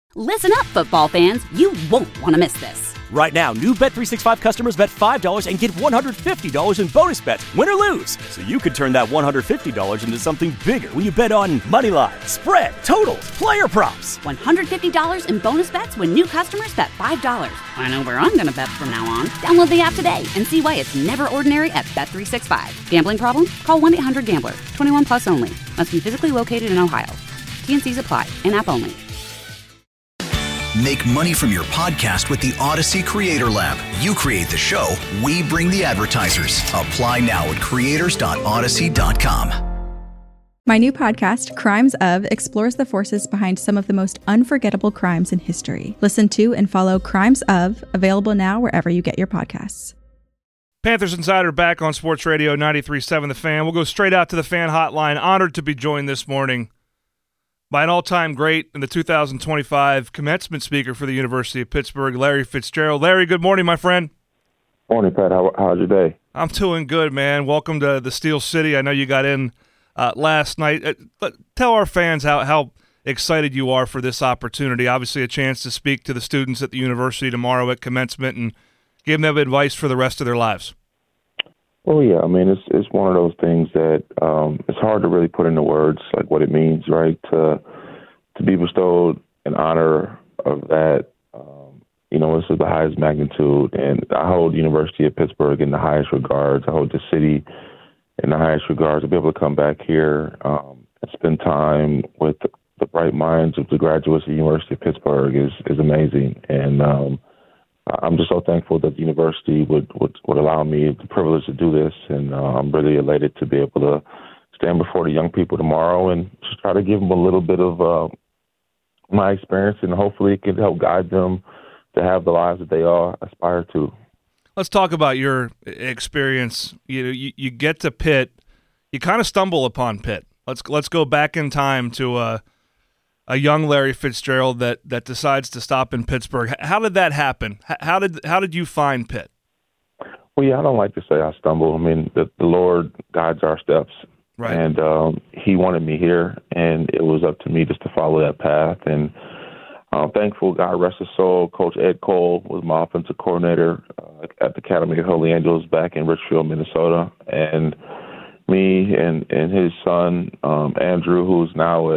Listen up, football fans. You won't want to miss this. Right now, new Bet365 customers bet $5 and get $150 in bonus bets, win or lose. So you could turn that $150 into something bigger when you bet on money line, spread, totals, player props. $150 in bonus bets when new customers bet $5. I know where I'm going to bet from now on. Download the app today and see why it's never ordinary at Bet365. Gambling problem? Call 1-800-GAMBLER. 21 plus only. Must be physically located in Ohio. T&Cs apply. In-app only. Make money from your podcast with the Odyssey Creator Lab. You create the show, we bring the advertisers. Apply now at creators.odyssey.com. My new podcast, Crimes Of, explores the forces behind some of the most unforgettable crimes in history. Listen to and follow Crimes Of, available now wherever you get your podcasts. Panthers Insider back on Sports Radio 93.7 The Fan. We'll go straight out to the fan hotline. Honored to be joined this morning by an all-time great and the 2025 commencement speaker for the University of Pittsburgh, Larry Fitzgerald. Larry, good morning, my friend. Morning, Pat. How's your day? I'm doing good, man. Welcome to the Steel City. I know you got in last night. Tell our fans how excited you are for this opportunity. Obviously a chance to speak to the students at the university tomorrow at commencement and give them advice for the rest of their lives. Well, yeah. I mean, it's one of those things that it's hard to really put into words, like what it means, right? To be bestowed an honor of that, this is the highest magnitude, and I hold the University of Pittsburgh in the highest regards. I hold the city in the highest regards. To be able to come back here and spend time with the bright minds of the graduates of the University of Pittsburgh is amazing, and I'm just so thankful that the university would allow me the privilege to do this, and I'm really elated to be able to stand before the young people tomorrow and just try to give them a little bit of my experience, and hopefully it can help guide them to have the lives that they all aspire to. Let's talk about your experience. You get to Pitt, you kind of stumble upon Pitt. Let's go back in time to a young Larry Fitzgerald that decides to stop in Pittsburgh. How did that happen? How did you find Pitt? Well, yeah, I don't like to say I stumble. I mean, the Lord guides our steps, right? And He wanted me here, and it was up to me just to follow that path. And I'm thankful, God rest his soul, Coach Ed Cole was my offensive coordinator at the Academy of Holy Angels back in Richfield, Minnesota, and me and his son Andrew, who's now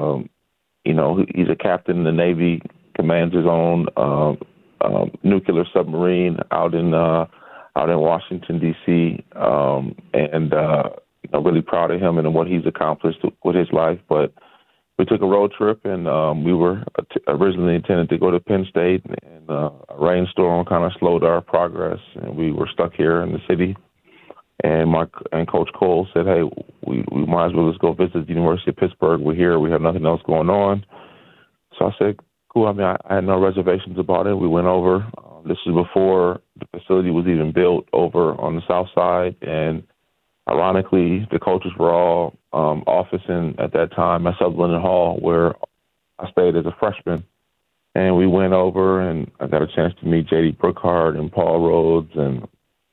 he's a captain in the Navy, commands his own nuclear submarine out in Washington, D.C., and really proud of him and what he's accomplished with his life. But we took a road trip, and we were originally intended to go to Penn State, and a rainstorm kind of slowed our progress, and we were stuck here in the city. And Coach Cole said, "Hey, we might as well just go visit the University of Pittsburgh. We're here. We have nothing else going on." So I said, "Cool." I mean, I had no reservations about it. We went over. This was before the facility was even built over on the south side, and ironically, the coaches were all officing at that time at Sutherland Hall, where I stayed as a freshman. And we went over, and I got a chance to meet J.D. Brookhart and Paul Rhodes and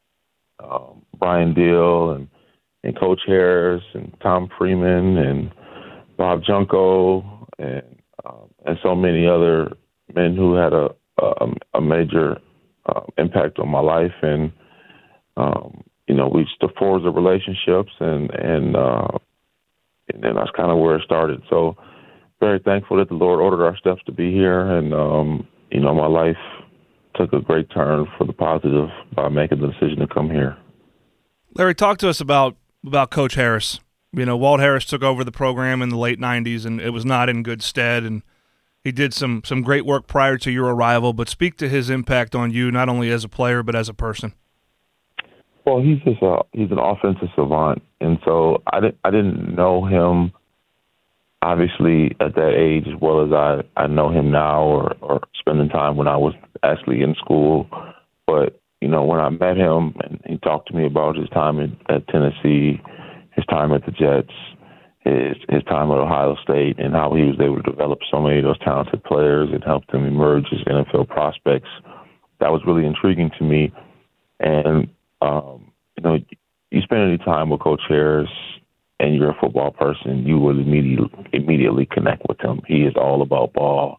Brian Deal and Coach Harris and Tom Freeman and Bob Junko and so many other men who had a major impact on my life. And we just forged the relationships, and then that's kind of where it started. So very thankful that the Lord ordered our steps to be here, and my life took a great turn for the positive by making the decision to come here. Larry, talk to us about Coach Harris. Walt Harris took over the program in the late 90s, and it was not in good stead, and he did some great work prior to your arrival, but speak to his impact on you, not only as a player, but as a person. Well, he's an offensive savant, and so I didn't know him, obviously, at that age as well as I know him now or spending time when I was actually in school. But, when I met him and he talked to me about his time at Tennessee, his time at the Jets, his time at Ohio State, and how he was able to develop so many of those talented players and help them emerge as NFL prospects, that was really intriguing to me. And, you spend any time with Coach Harris and you're a football person, you will immediately connect with him. He is all about ball.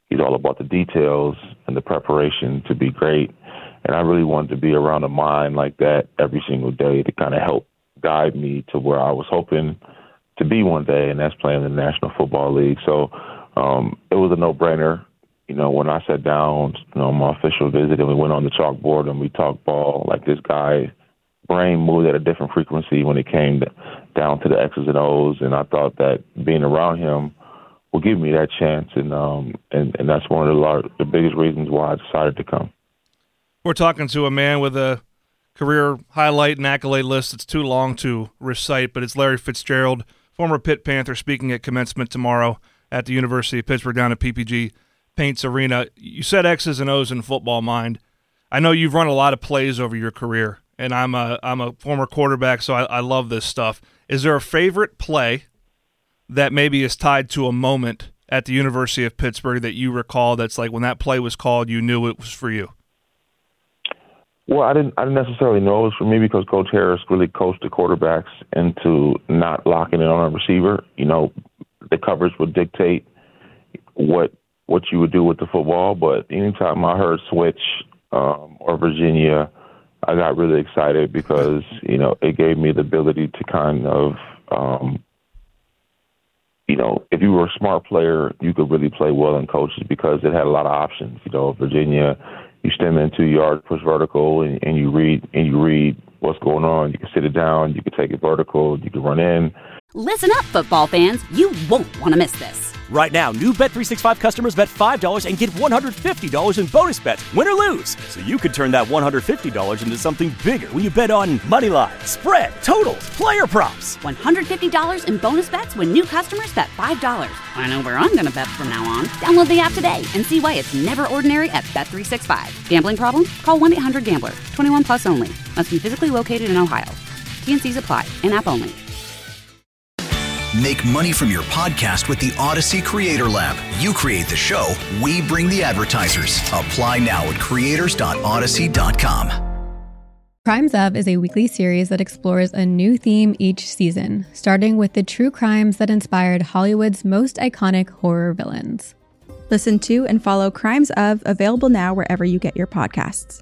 he's all about the details and the preparation to be great. And I really wanted to be around a mind like that every single day to kind of help guide me to where I was hoping to be one day, and that's playing in the National Football League. So it was a no-brainer. When I sat down, on my official visit, and we went on the chalkboard and we talked ball, like this guy, brain moved at a different frequency when it came down to the X's and O's, and I thought that being around him will give me that chance, and that's one of the biggest reasons why I decided to come. We're talking to a man with a career highlight and accolade list that's too long to recite, but it's Larry Fitzgerald, former Pitt Panther, speaking at commencement tomorrow at the University of Pittsburgh down at PPG Paints Arena. You said X's and O's in football, mind. I know you've run a lot of plays over your career, and I'm a former quarterback, so I love this stuff. Is there a favorite play that maybe is tied to a moment at the University of Pittsburgh that you recall that's like when that play was called, you knew it was for you? Well, I didn't necessarily know it was for me because Coach Harris really coached the quarterbacks into not locking in on a receiver. The coverage would dictate what you would do with the football. But anytime I heard switch or Virginia, I got really excited because, it gave me the ability to kind of, if you were a smart player, you could really play well in coaches because it had a lot of options. Virginia, you stem in 2 yards, push vertical, and you read what's going on. You can sit it down, you can take it vertical, you can run in. Listen up, football fans. You won't want to miss this. Right now, new Bet365 customers bet $5 and get $150 in bonus bets, win or lose. So you could turn that $150 into something bigger when you bet on money line, spread, totals, player props. $150 in bonus bets when new customers bet $5. I know where I'm going to bet from now on. Download the app today and see why it's never ordinary at Bet365. Gambling problem? Call 1-800-GAMBLER. 21 plus only. Must be physically located in Ohio. T&Cs apply. In-app only. Make money from your podcast with the Odyssey Creator Lab. You create the show, we bring the advertisers. Apply now at creators.odyssey.com. Crimes Of is a weekly series that explores a new theme each season, starting with the true crimes that inspired Hollywood's most iconic horror villains. Listen to and follow Crimes Of, available now wherever you get your podcasts.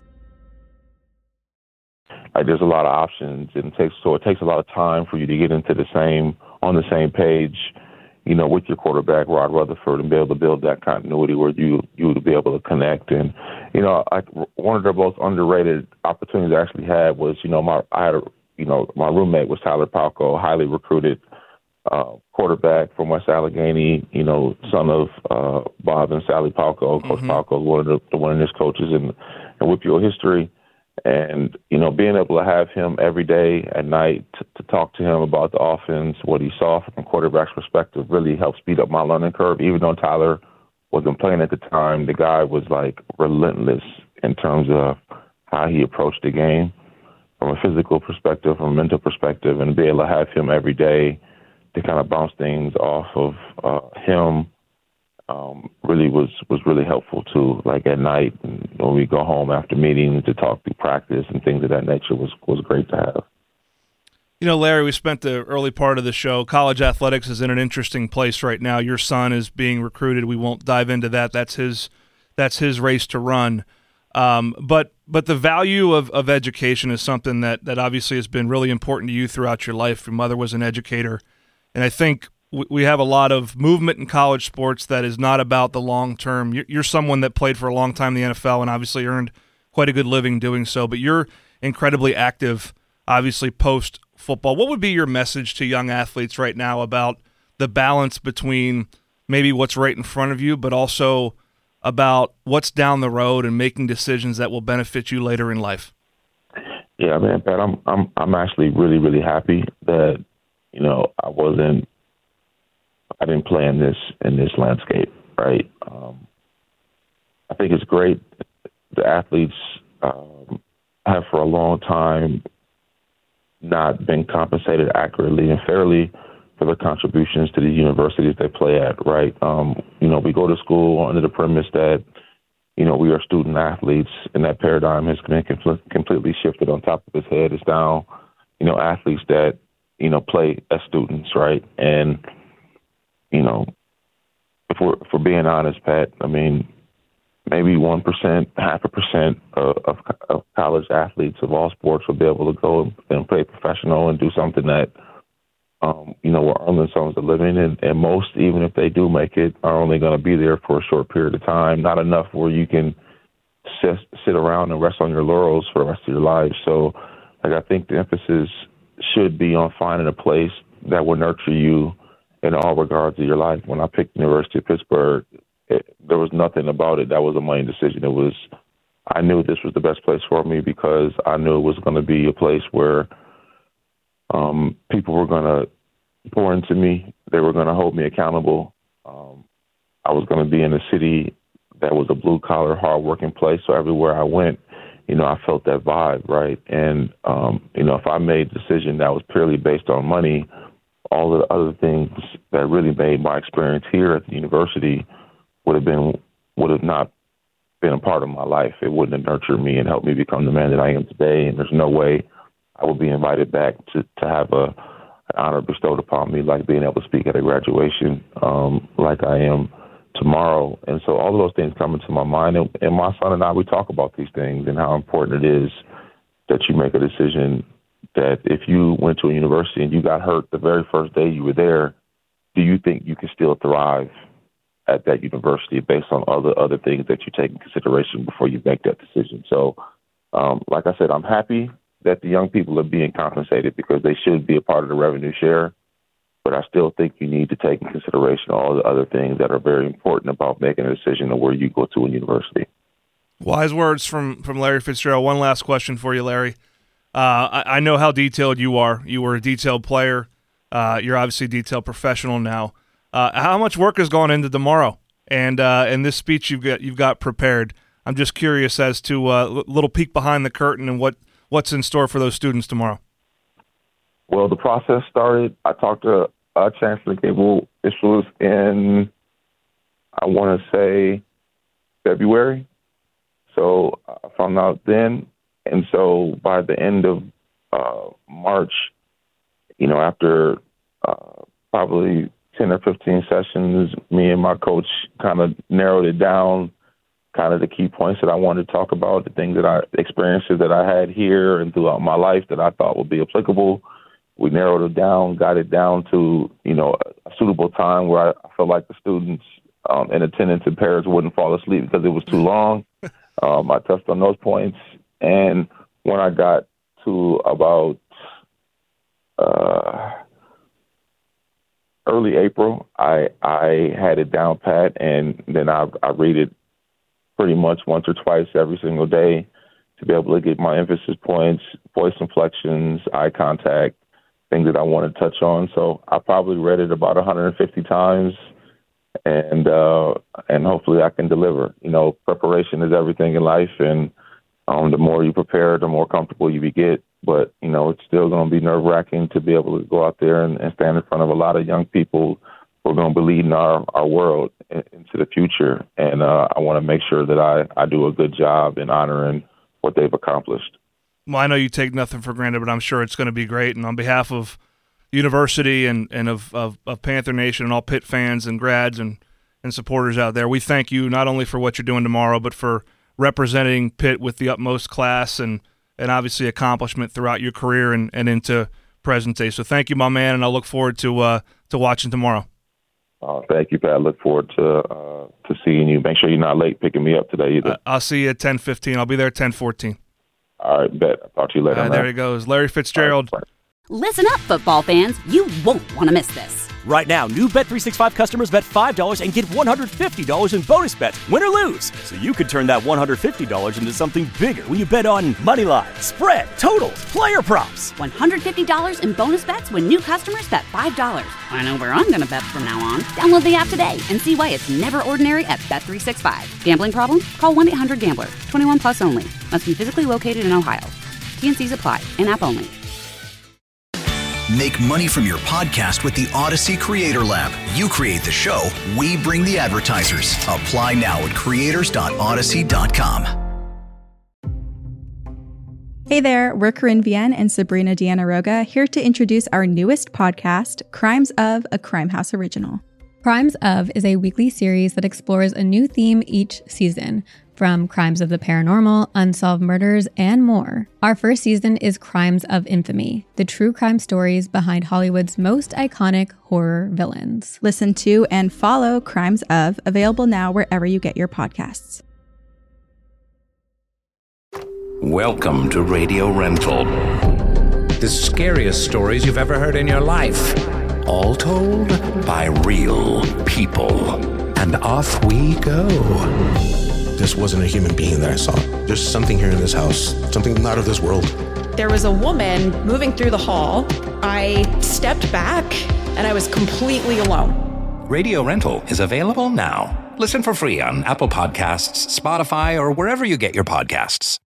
There's a lot of options, and it takes a lot of time for you to get on the same page, with your quarterback, Rod Rutherford, and be able to build that continuity where you would be able to connect. And, one of the most underrated opportunities I actually had was, my roommate was Tyler Palco, highly recruited quarterback from West Allegheny, son of Bob and Sally Palco. Coach Palco is one of the winningest coaches in WPO history. And, being able to have him every day at night to talk to him about the offense, what he saw from a quarterback's perspective, really helped speed up my learning curve. Even though Tyler wasn't playing at the time, the guy was relentless in terms of how he approached the game from a physical perspective, from a mental perspective, and to be able to have him every day to kind of bounce things off of him really was really helpful too. Like at night, and when we go home after meetings to talk through practice and things of that nature was great to have. Larry, we spent the early part of the show. College athletics is in an interesting place right now. Your son is being recruited. We won't dive into that. That's his race to run. But the value of education is something that obviously has been really important to you throughout your life. Your mother was an educator, and I think we have a lot of movement in college sports that is not about the long term. You're someone that played for a long time in the NFL and obviously earned quite a good living doing so, but you're incredibly active, obviously, post-football. What would be your message to young athletes right now about the balance between maybe what's right in front of you, but also about what's down the road and making decisions that will benefit you later in life? Yeah, man, Pat, I'm actually really, really happy that, I didn't play in this landscape, right? I think it's great. The athletes have for a long time not been compensated accurately and fairly for their contributions to the universities they play at, right? We go to school under the premise that, we are student athletes, and that paradigm has been completely shifted on top of its head. It's now, athletes that, play as students, right? And, if we're being honest, Pat, I mean, maybe 1%, 0.5% of college athletes of all sports will be able to go and play professional and do something that, will earn themselves a living. And most, even if they do make it, are only going to be there for a short period of time, not enough where you can sit around and rest on your laurels for the rest of your life. So, I think the emphasis should be on finding a place that will nurture you in all regards of your life. When I picked the University of Pittsburgh, there was nothing about it that was a money decision. I knew this was the best place for me because I knew it was going to be a place where people were going to pour into me. They were going to hold me accountable. I was going to be in a city that was a blue-collar, hard-working place. So everywhere I went, I felt that vibe, right? And, if I made a decision that was purely based on money, all the other things that really made my experience here at the university would have not been a part of my life. It wouldn't have nurtured me and helped me become the man that I am today. And there's no way I would be invited back to have an honor bestowed upon me, like being able to speak at a graduation, like I am tomorrow. And so all of those things come into my mind. And my son and I, we talk about these things and how important it is that you make a decision that if you went to a university and you got hurt the very first day you were there, do you think you can still thrive at that university based on other things that you take in consideration before you make that decision? So, like I said, I'm happy that the young people are being compensated because they should be a part of the revenue share. But I still think you need to take in consideration all the other things that are very important about making a decision of where you go to a university. Wise words from Larry Fitzgerald. One last question for you, Larry. I know how detailed you are. You were a detailed player. You're obviously a detailed professional now. How much work has gone into tomorrow and this speech you've got prepared? I'm just curious as to a little peek behind the curtain and what's in store for those students tomorrow. Well, the process started. I talked to Chancellor Gable. This was in, I want to say, February. So I found out then. And so by the end of March, after probably 10 or 15 sessions, me and my coach kind of narrowed it down, kind of the key points that I wanted to talk about, the experiences that I had here and throughout my life that I thought would be applicable. We narrowed it down, got it down to, a suitable time where I felt like the students in attendance and parents wouldn't fall asleep because it was too long. I touched on those points. And when I got to about early April, I had it down pat, and then I read it pretty much once or twice every single day to be able to get my emphasis points, voice inflections, eye contact, things that I want to touch on. So I probably read it about 150 times, and hopefully I can deliver. Preparation is everything in life, and the more you prepare, the more comfortable you get. But, it's still going to be nerve-wracking to be able to go out there and stand in front of a lot of young people who are going to be leading our world into the future. And I want to make sure that I do a good job in honoring what they've accomplished. Well, I know you take nothing for granted, but I'm sure it's going to be great. And on behalf of the university and of Panther Nation and all Pitt fans and grads and supporters out there, we thank you not only for what you're doing tomorrow, but for representing Pitt with the utmost class and obviously accomplishment throughout your career and into present day. So thank you, my man, and I look forward to watching tomorrow. Thank you, Pat. I look forward to seeing you. Make sure you're not late picking me up today either. I'll see you at 10:15. I'll be there at 10:14. All right, bet. I'll talk to you later. There he goes. Larry Fitzgerald. Right. Listen up, football fans. You won't want to miss this. Right now, new Bet365 customers bet $5 and get $150 in bonus bets, win or lose. So you could turn that $150 into something bigger when you bet on money line, spread, totals, player props. $150 in bonus bets when new customers bet $5. I know where I'm going to bet from now on. Download the app today and see why it's never ordinary at Bet365. Gambling problem? Call 1-800-GAMBLER. 21 plus only. Must be physically located in Ohio. T&Cs apply. In-app only. Make money from your podcast with the Odyssey Creator Lab. You create the show, we bring the advertisers. Apply now at creators.odyssey.com. Hey there, we're Corinne Vienne and Sabrina Deanna Roga here to introduce our newest podcast, Crimes of, a Crime House original. Crimes Of is a weekly series that explores a new theme each season, from crimes of the paranormal, unsolved murders, and more. Our first season is Crimes of Infamy, the true crime stories behind Hollywood's most iconic horror villains. Listen to and follow Crimes Of, available now wherever you get your podcasts. Welcome to Radio Rental. The scariest stories you've ever heard in your life. All told by real people. And off we go. This wasn't a human being that I saw. There's something here in this house, something not of this world. There was a woman moving through the hall. I stepped back and I was completely alone. Radio Rental is available now. Listen for free on Apple Podcasts, Spotify, or wherever you get your podcasts.